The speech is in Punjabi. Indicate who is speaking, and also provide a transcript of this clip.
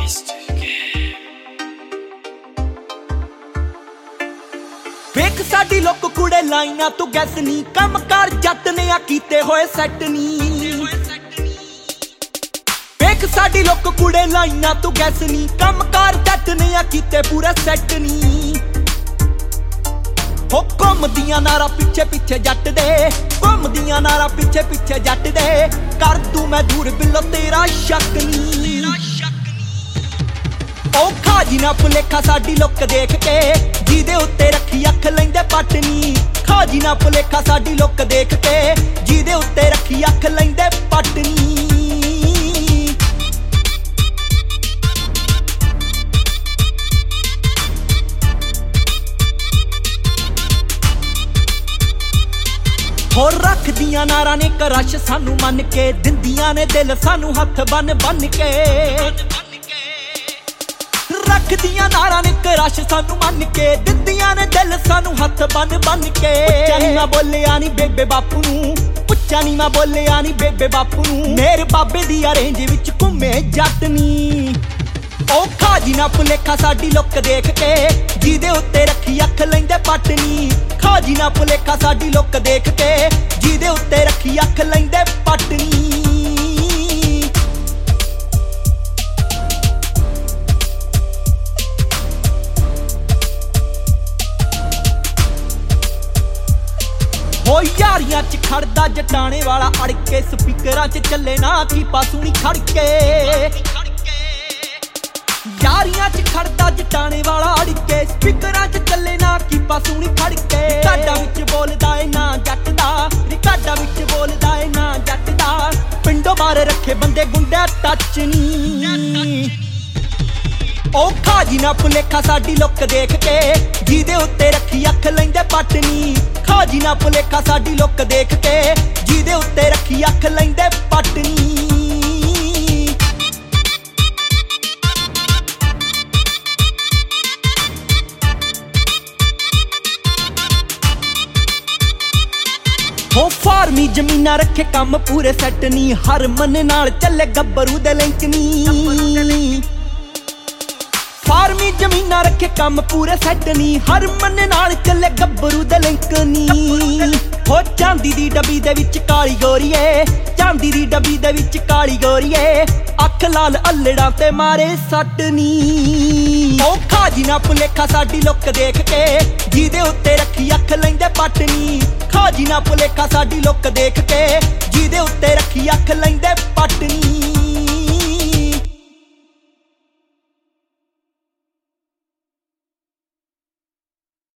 Speaker 1: ਵੇਖ ਸਾਡੀ ਲੋਕ ਕੁੜੇ ਲਾਈਨਾਂ ਤੂੰ ਗੈਸ ਨੀ ਕੰਮ ਕਰ ਜੱਟ ਨੇ ਆ ਕੀਤੇ ਹੋਏ ਸੈੱਟ ਨੀ ਵੇਖ ਸਾਡੀ ਲੋਕ ਕੁੜੇ ਲਾਈਨਾਂ ਤੂੰ ਗੈਸ ਨੀ ਕੰਮ ਕਰ ਜੱਟ ਨੇ ਆ ਕੀਤੇ ਪੂਰਾ ਸੈੱਟ ਨੀ ਹੋ ਘੁੰਮਦੀਆਂ ਨਾਰਾ ਪਿੱਛੇ ਪਿੱਛੇ ਜੱਟ ਦੇ ਘੁੰਮਦੀਆਂ ਨਾਰਾ ਪਿੱਛੇ ਪਿੱਛੇ ਜੱਟ ਦੇ ਕਰ ਤੂੰ ਮੈਂ ਦੂਰ ਬਿੱਲੋ ਤੇਰਾ ਸ਼ੱਕ ਨੀ ਉਹ ਖਾਜੀ ਨਾ ਭੁਲੇਖਾ ਸਾਡੀ ਲੁੱਕ ਦੇਖ ਕੇ ਜਿਹਦੇ ਉੱਤੇ ਰੱਖੀ ਅੱਖ ਲੈਂਦੇ ਪੱਟ ਨੀ ਖਾਜੀ ਨਾ ਭੁਲੇਖਾ ਸਾਡੀ ਲੁੱਕ ਦੇਖ ਕੇ ਜਿਹਦੇ ਉੱਤੇ ਰੱਖੀ ਅੱਖ ਲੈਂਦੇ ਪੱਟ ਨੀ ਹੋਰ ਰੱਖਦੀਆਂ ਨਾਰਾਂ ਨੇ ਕਰਸ਼ ਸਾਨੂੰ ਮੰਨ ਕੇ ਦਿੰਦੀਆਂ ਨੇ ਦਿਲ ਸਾਨੂੰ ਹੱਥ ਬੰਨ ਬੰਨ ਕੇ ਰੱਖਦੀਆਂ ਨਾਰਾਂ ਨੇ ਕਰਸ਼ ਸਾਨੂੰ ਮੰਨ ਕੇ ਦਿੰਦੀਆਂ ਨੇ ਦਿਲ ਸਾਨੂੰ ਹੱਥ ਬੰਨ ਬੰਨ ਕੇ ਉੱਚਾ ਨੀ ਮੈਂ ਬੋਲਿਆ ਨੀ ਬੇਬੇ ਬਾਪੂ ਨੂੰ ਉੱਚਾ ਨੀ ਮੈਂ ਬੋਲਿਆ ਨੀ ਬੇਬੇ ਬਾਪੂ ਨੂੰ ਮੇਰੇ ਬਾਬੇ ਦੀ ਅਰੇਂਜ ਵਿੱਚ ਘੁੰਮੇ ਜੱਟ ਨੀ ਉਹ ਖਾਜੀ ਨਾ ਭੁਲੇਖਾ ਸਾਡੀ ਲੁੱਕ ਦੇਖ ਕੇ ਜਿਹਦੇ ਉੱਤੇ ਰੱਖੀ ਅੱਖ ਲੈਂਦੇ ਪੱਟ ਨੀ ਖਾਜੀ ਨਾ ਭੁਲੇਖਾ ਸਾਡੀ ਲੁੱਕ ਦੇਖ ਕੇ ਜਿਹਦੇ ਉੱਤੇ ਰੱਖੀ ਅੱਖ ਲੈਂਦੇ ਪੱਟ ਨੀ ਹੋ ਯਾਰੀਆਂ ਚ ਖੜਦਾ ਜਟਾਣੇ ਵਾਲਾ ਅੜ ਕੇ ਸਪੀਕਰਾਂ ਚ ਚੱਲੇ ਨਾ ਕੀਪਾ ਸੁਣੀ ਖੜ ਕੇ ਯਾਰੀਆਂ ਚ ਖੜਦਾ ਜਟਾਣੇ ਵਾਲਾ ਅੜ ਕੇ ਸਪੀਕਰਾਂ ਚ ਚੱਲੇ ਨਾ ਕੀਪਾ ਸੁਣੀ ਖੜ ਕੇ ਰਿਕਾਰਡਾਂ ਵਿੱਚ ਬੋਲਦਾ ਏ ਨਾ ਜੱਟ ਦਾ ਰਿਕਾਰਡਾਂ ਵਿੱਚ ਬੋਲਦਾ ਏ ਨਾ ਜੱਟ ਦਾ ਪਿੰਡੋਂ ਬਾਹਰ ਰੱਖੇ ਬੰਦੇ ਗੁੰਡਾ ਟੱਚ ਨੀ ਉਹ ਖਾਜੀ ਨਾ ਭੁਲੇਖਾ ਸਾਡੀ ਲੁੱਕ ਦੇਖ ਕੇ ਜਿਹਦੇ ਉੱਤੇ ਰੱਖੀ ਅੱਖ ਲੈਂਦੇ ਪੱਟ ਨੀ ਖਾਜੀ ਨਾ ਭੁਲੇਖਾ ਸਾਡੀ ਲੁੱਕ ਦੇਖ ਕੇ ਜਿਹਦੇ ਉੱਤੇ ਰੱਖੀ ਅੱਖ ਲੈਂਦੇ ਪੱਟ ਨੀ ਹੋ ਫਾਰਮੀ ਜ਼ਮੀਨਾਂ ਰੱਖੇ ਕੰਮ ਪੂਰੇ ਸੈੱਟ ਨੀ ਹਰਮਨ ਨਾਲ ਚੱਲੇ ਗੱਭਰੂ ਦੇ ਲਿੰਕ ਨੀ ਫਾਰਮੀ ਜ਼ਮੀਨਾਂ ਰੱਖੇ ਕੰਮ ਪੂਰੇ ਸੈੱਟ ਨੀ ਹਰਮਨ ਨਾਲ ਚੱਲੇ ਗੱਭਰੂ ਦੇ ਲਿੰਕ ਨੀ ਹੋ ਚਾਂਦੀ ਦੀ ਡੱਬੀ ਦੇ ਵਿੱਚ ਕਾਲੀ ਗੋਰੀਏ ਚਾਂਦੀ ਦੀ ਡੱਬੀ ਦੇ ਵਿੱਚ ਕਾਲੀ ਗੋਰੀਏ ਅੱਖ ਲਾਲ ਅੱਲੜਾਂ ਤੇ ਮਾਰੇ ਸੱਟ ਨੀ ਉਹ ਖਾਜੀ ਨਾ ਭੁਲੇਖਾ ਸਾਡੀ ਲੁੱਕ ਦੇਖ ਕੇ ਜਿਹਦੇ ਉੱਤੇ ਰੱਖੀ ਅੱਖ ਲੈਂਦੇ ਪੱਟ ਨੀ ਖਾਜੀ ਨਾ ਭੁਲੇਖਾ ਸਾਡੀ ਲੁੱਕ ਦੇਖ ਕੇ ਜਿਹਦੇ ਉੱਤੇ ਰੱਖੀ ਅੱਖ ਲੈਂਦੇ ਪੱਟ ਨੀ